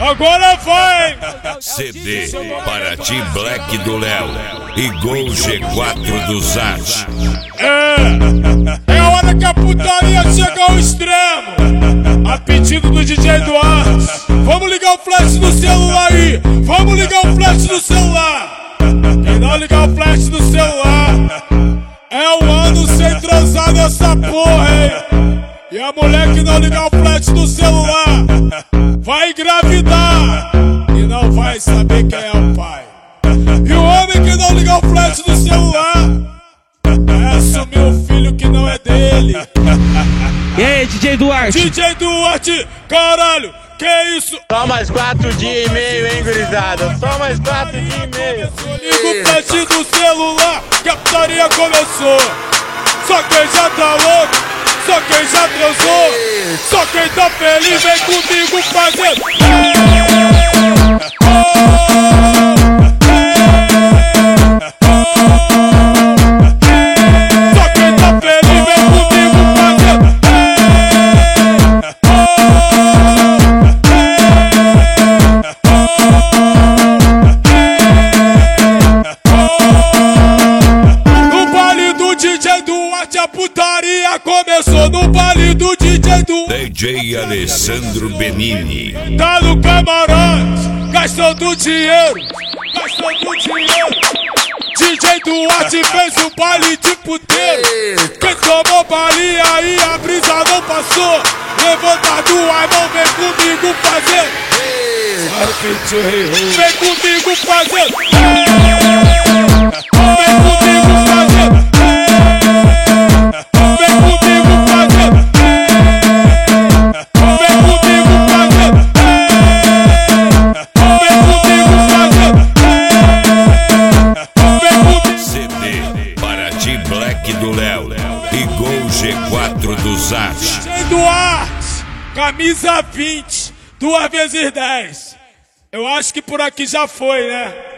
Agora vai! CD Paraty Black do Léo e Gol G4 do Zat. É a hora que a putaria chega ao extremo. A pedido do DJ Duarte. Vamos ligar o flash no celular aí. Vamos ligar o flash no celular. Quem não ligar o flash no celular é um ano sem transar nessa porra, hein? E a mulher que não ligar o flash no celular vai engravidar e não vai saber quem é o pai. E o homem que não ligar o flash no celular é assumir um filho que não é dele. E aí, DJ Duarte? DJ Duarte, caralho, que isso? Só mais 4 dias e meio, hein, gurizada? Só mais 4 dias e meio. Liga o flash do celular que a putaria começou. Só quem já tá louco, só quem já transou, só quem tá feliz vem comigo fazendo. Só quem tá feliz vem comigo fazendo. No baile do DJ Duarte a putaria começou. No baile do DJ Duarte, DJ Alessandro Benini. tá no camarote, gastando dinheiro, gastando dinheiro. DJ Duarte fez um baile de puteiro. Quem tomou balinha aí a brisa não passou. Levanta duas mãos, vem comigo fazer. Vem comigo fazer. Vem comigo fazer. Vem comigo fazer. Vem comigo fazer. Vem comigo fazer. Vem comigo. CD Paraty Black do Léo e Gol G4 do Zat. DJ Duarte, camisa 20, 2 vezes 10. Eu acho que por aqui já foi, né?